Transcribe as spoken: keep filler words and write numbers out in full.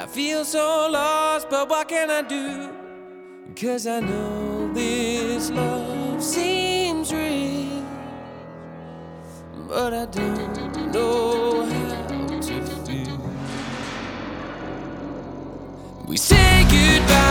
I feel so lost, but what can I do? 'Cause I know this love seems real, but I don't know how to feel. We say goodbye